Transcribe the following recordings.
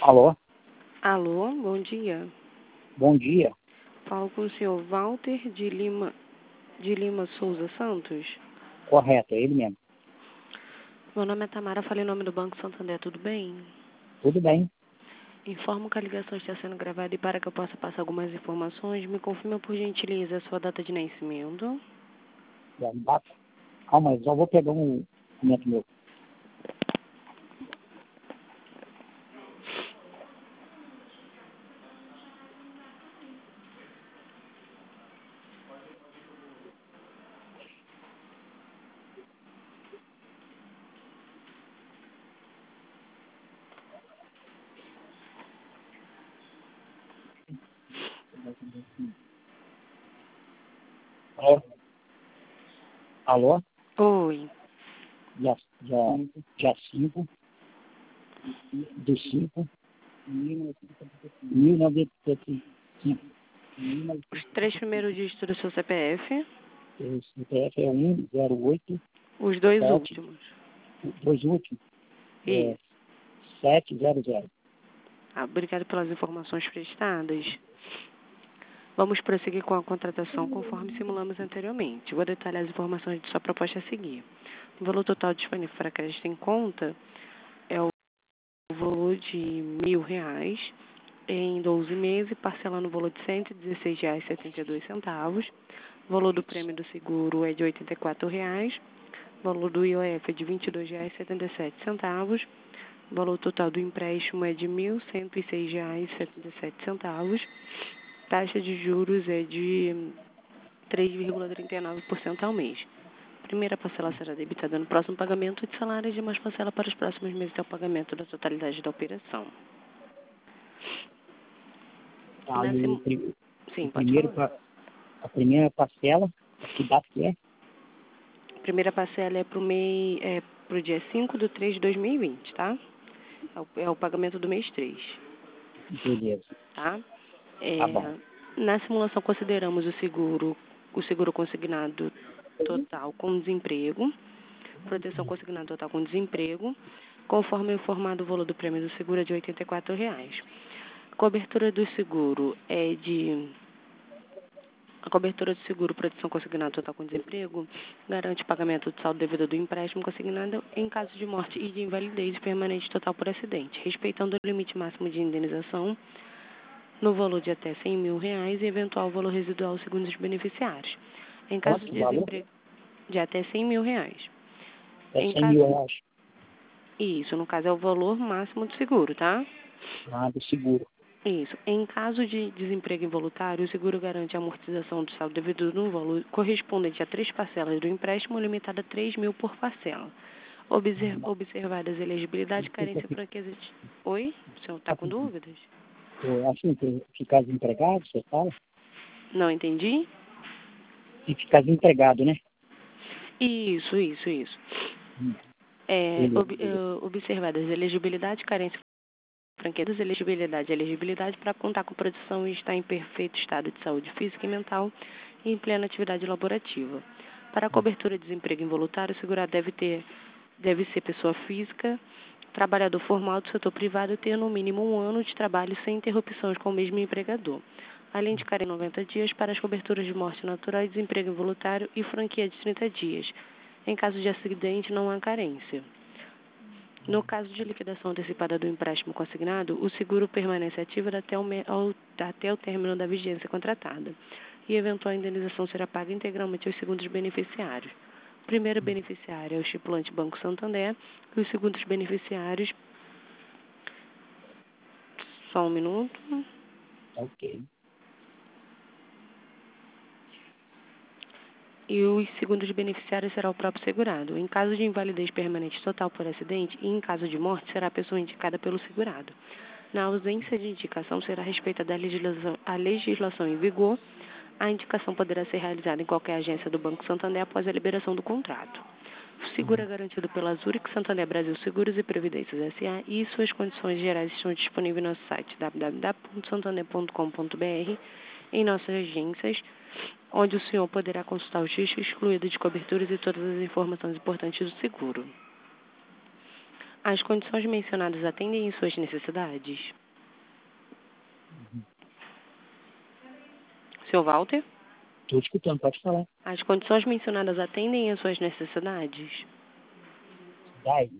Alô? Alô, bom dia. Bom dia. Falo com o senhor Walter de Lima Souza Santos. Correto, é ele mesmo. Meu nome é Tamara, falei em nome do Banco Santander, tudo bem? Tudo bem. Informo que a ligação está sendo gravada e para que eu possa passar algumas informações, me confirma por gentileza a sua data de nascimento. Já me dá- Calma aí, só vou pegar um documento meu. É. Alô? Oi. Dia 5 de 5 1975. Os 3 primeiros dígitos do seu CPF, O CPF é 108 os 2 7, últimos. dois últimos, Isso. 700. Obrigada pelas informações prestadas. Vamos prosseguir com a contratação conforme simulamos anteriormente. Vou detalhar as informações de sua proposta a seguir. O valor total disponível para crédito em conta é o valor de R$ 1.000 em 12 meses, parcelando o valor de R$ 116,72. O valor do prêmio do seguro é de R$ 84,00. O valor do IOF é de R$ 22,77. O valor total do empréstimo é de R$ 1.106,77. Taxa de juros é de 3,39% ao mês. Primeira parcela será debitada no próximo pagamento de salário e demais parcela para os próximos meses até o pagamento da totalidade da operação. Tá, e Sim, o pode primeiro, falar. a primeira parcela, que data que é? A primeira parcela é para o dia 5/3/2020, tá? É o pagamento do mês 3, Beleza. tá? Tá bom. Na simulação consideramos o seguro consignado total com desemprego, proteção consignada total com desemprego, conforme informado o valor do prêmio do seguro é de R$ 84,00. A cobertura do seguro proteção consignada total com desemprego garante o pagamento do saldo devido do empréstimo consignado em caso de morte e de invalidez permanente total por acidente, respeitando o limite máximo de indenização no valor de até R$ 100.000 e eventual valor residual segundo os beneficiários. Em caso Quanto de valor? desemprego, de até R$ 100.000. É Em 100 mil, caso, eu acho. isso, no caso é o valor máximo do seguro, tá? Do seguro. Isso. Em caso de desemprego involuntário, o seguro garante a amortização do saldo devido no valor correspondente a 3 parcelas do empréstimo, limitada a R$ 3.000 por parcela. Observadas elegibilidade, carência e franqueza de... Oi? O senhor está com dúvidas? Assim, ficar desempregado, você fala? Não entendi? E ficar desempregado, né? Isso. Beleza. Observadas elegibilidade, carência, franquezas, elegibilidade para contar com produção e estar em perfeito estado de saúde física e mental e em plena atividade laborativa. Para a cobertura de desemprego involuntário, o segurado deve ser pessoa física, trabalhador formal do setor privado e ter no mínimo 1 ano de trabalho sem interrupções com o mesmo empregador, além de ficar em 90 dias para as coberturas de morte natural e desemprego involuntário e franquia de 30 dias. Em caso de acidente, não há carência. No caso de liquidação antecipada do empréstimo consignado, o seguro permanece ativo até o término da vigência contratada e eventual indenização será paga integralmente aos segundos beneficiários. O primeiro beneficiário é o estipulante Banco Santander e os segundos beneficiários... Só um minuto. Ok. E os segundos beneficiários será o próprio segurado. Em caso de invalidez permanente total por acidente e em caso de morte, será a pessoa indicada pelo segurado. Na ausência de indicação, será respeitada a legislação em vigor. A indicação poderá ser realizada em qualquer agência do Banco Santander após a liberação do contrato. O seguro é garantido pela Zurich Santander Brasil Seguros e Previdências S.A. e suas condições gerais estão disponíveis no nosso site www.santander.com.br, em nossas agências, onde o senhor poderá consultar os riscos excluídos de coberturas e todas as informações importantes do seguro. As condições mencionadas atendem às suas necessidades? Senhor Walter? Estou escutando, pode falar. As condições mencionadas atendem às suas necessidades? Daí.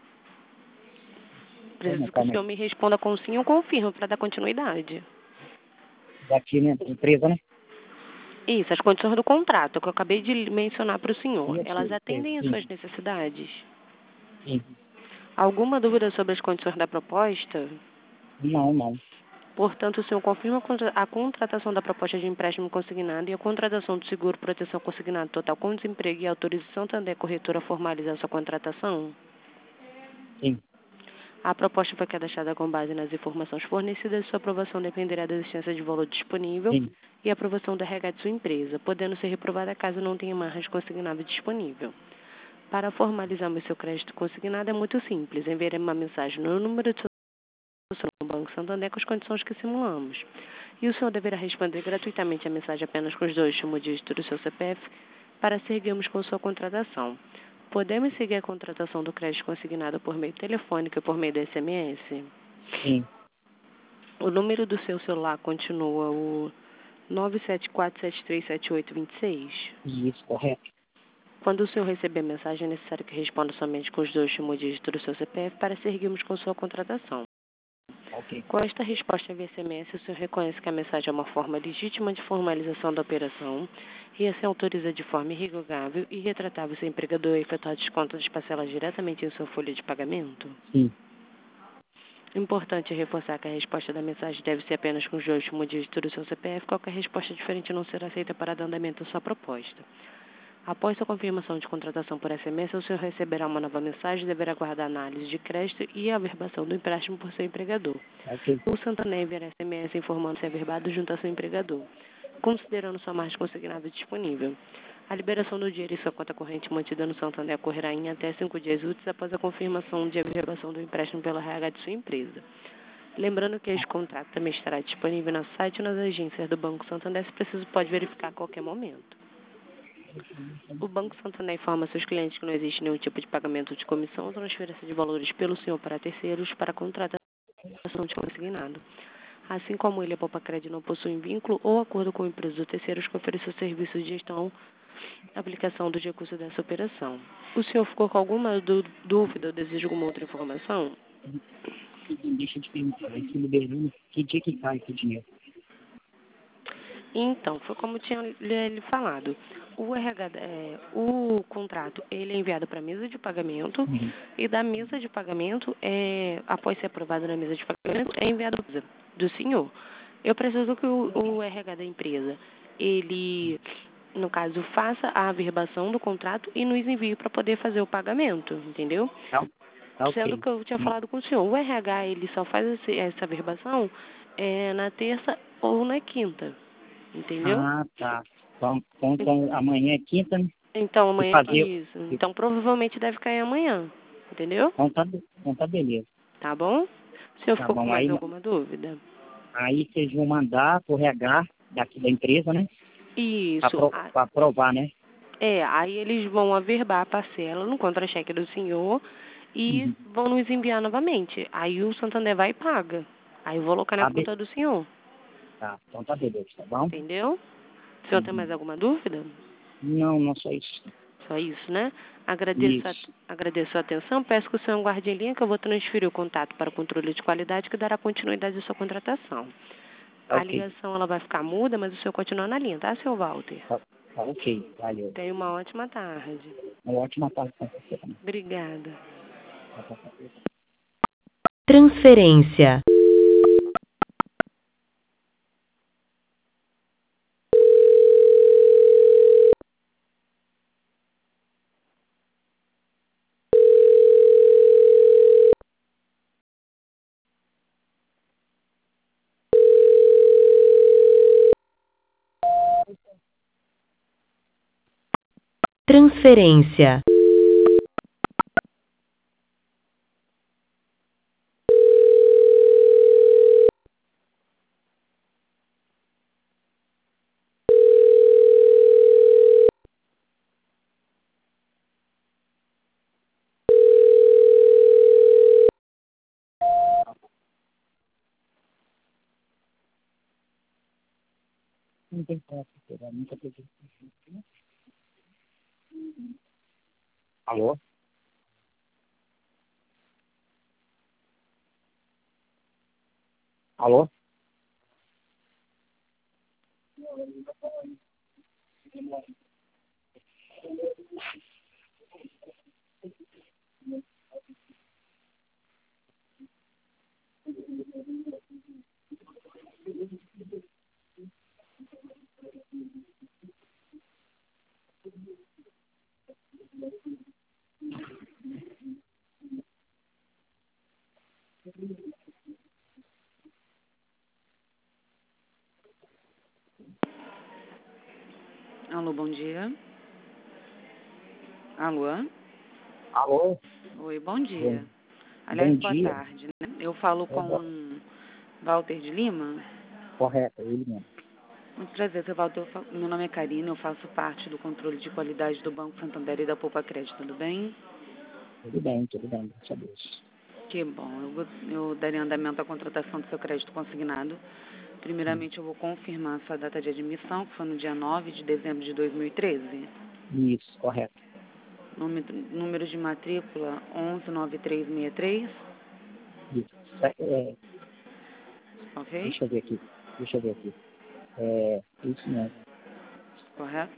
Preciso que o senhor me responda com sim ou confirma para dar continuidade. Daqui, né? Empresa, né? Isso, as condições do contrato que eu acabei de mencionar para o senhor, Isso, elas atendem às sim. suas necessidades? Sim. Alguma dúvida sobre as condições da proposta? Não. Portanto, o senhor confirma a contratação da proposta de empréstimo consignado e a contratação do seguro proteção consignado total com desemprego e autorização Santander Corretora a formalizar sua contratação? Sim. A proposta foi cadastrada com base nas informações fornecidas e sua aprovação dependerá da existência de valor disponível Sim. e aprovação da RH de sua empresa, podendo ser reprovada caso não tenha margem consignável disponível. Para formalizarmos seu crédito consignado é muito simples. Enviaremos uma mensagem no número de no Banco Santander com as condições que simulamos. E o senhor deverá responder gratuitamente a mensagem apenas com os 2 últimos dígitos do seu CPF para seguirmos com sua contratação. Podemos seguir a contratação do crédito consignado por meio telefônico e por meio do SMS? Sim. O número do seu celular continua o 974737826? Isso, correto. Quando o senhor receber a mensagem, é necessário que responda somente com os 2 últimos dígitos do seu CPF para seguirmos com sua contratação. Ok. Com esta resposta via SMS, o senhor reconhece que a mensagem é uma forma legítima de formalização da operação e assim autoriza de forma irrevogável e retratável seu empregador a efetuar desconto das parcelas diretamente em sua folha de pagamento? Sim. Importante reforçar que a resposta da mensagem deve ser apenas com os 2 últimos dígitos do seu CPF. Qualquer resposta diferente não será aceita para dar andamento à sua proposta. Após sua confirmação de contratação por SMS, o senhor receberá uma nova mensagem e deverá aguardar a análise de crédito e a averbação do empréstimo por seu empregador. Ok. O Santander enviará SMS informando se é averbado junto ao seu empregador, considerando sua margem consignável disponível. A liberação do dinheiro em sua conta corrente mantida no Santander ocorrerá em até 5 dias úteis após a confirmação de averbação do empréstimo pela RH de sua empresa. Lembrando que este contrato também estará disponível no site e nas agências do Banco Santander, se preciso pode verificar a qualquer momento. O Banco Santander informa seus clientes que não existe nenhum tipo de pagamento de comissão ou transferência de valores pelo senhor para terceiros para contratação de consignado. Assim como ele, a Poupa Crédito não possui vínculo ou acordo com empresas ou terceiros que ofereçam serviços de gestão e aplicação dos recursos dessa operação. O senhor ficou com alguma dúvida ou deseja alguma outra informação? Deixa eu te perguntar, esse liberando, que dia que cai esse dinheiro? Então, foi como eu tinha lhe falado. O contrato ele é enviado para a mesa de pagamento e da mesa de pagamento, após ser aprovado na mesa de pagamento, é enviado do senhor. Eu preciso que o RH da empresa, ele, no caso, faça a averbação do contrato e nos envie para poder fazer o pagamento, entendeu? Tá ok. Sendo que eu tinha falado com o senhor, o RH ele só faz essa averbação na terça ou na quinta. Entendeu? Ah, tá. Então amanhã é quinta, né? Então, E amanhã é fazer. isso. Então, provavelmente deve cair amanhã. Entendeu? Então tá beleza. Tá bom? O senhor Tá ficou com bom. mais Aí, alguma dúvida? aí vocês vão mandar pro RH daqui da empresa, né? Isso. Pra aprovar, né? Aí eles vão averbar a parcela no contra-cheque do senhor e vão nos enviar novamente. Aí o Santander vai e paga. Aí eu vou colocar na conta do senhor. Tá, então tá beleza, tá bom? Entendeu? O senhor tem mais alguma dúvida? Não só isso. Só isso, né? Isso. Agradeço a atenção. Peço que o senhor aguarde em linha que eu vou transferir o contato para o controle de qualidade que dará continuidade à sua contratação. Tá A ok. ligação ela vai ficar muda, mas o senhor continua na linha, tá, seu Walter? Tá ok, valeu. Tenha uma ótima tarde. Uma ótima tarde pra você também. Obrigada. Transferência. Transferência. Não tem como pegar, nunca peguei. Alô? Alô? Alô, bom dia. Alô? Alô? Oi, bom dia. Bom, Aliás, bom boa dia. tarde, né? Eu falo com Walter de Lima. Correto, ele mesmo. Muito prazer, seu Walter. Meu nome é Karina, eu faço parte do controle de qualidade do Banco Santander e da Poupa Crédito, tudo bem? Tudo bem, graças a Deus. Que bom. Eu darei andamento à contratação do seu crédito consignado. Primeiramente, eu vou confirmar a sua data de admissão, que foi no dia 9 de dezembro de 2013. Isso, correto. Número de matrícula 119363, Isso. ok? Deixa eu ver aqui. Isso mesmo. Correto?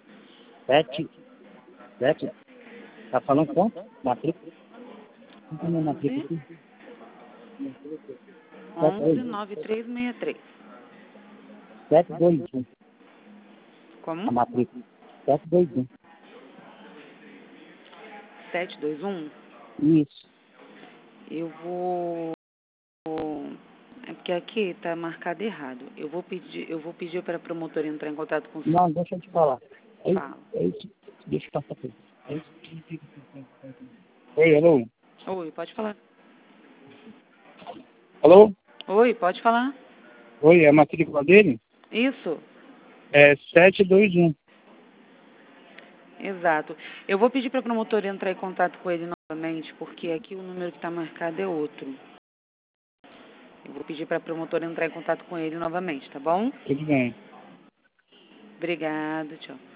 7. Tá falando quanto? Matrícula? Não tem minha matrícula 11 aqui? 119363. 721. A Como? matrícula. 721. 721. Isso. Eu vou. É porque aqui está marcado errado. Eu vou pedir para a promotora entrar em contato com o senhor. Não, deixa eu te falar. Fala. É isso. Deixa eu passar aqui. É isso. Oi, alô? Oi, pode falar. Alô? Oi, pode falar. Oi, é a matrícula dele? Isso, É 721. exato. Eu vou pedir para a promotora entrar em contato com ele novamente, porque aqui o número que está marcado é outro. Eu vou pedir para a promotora entrar em contato com ele novamente, tá bom? Tudo bem. Obrigada, tchau.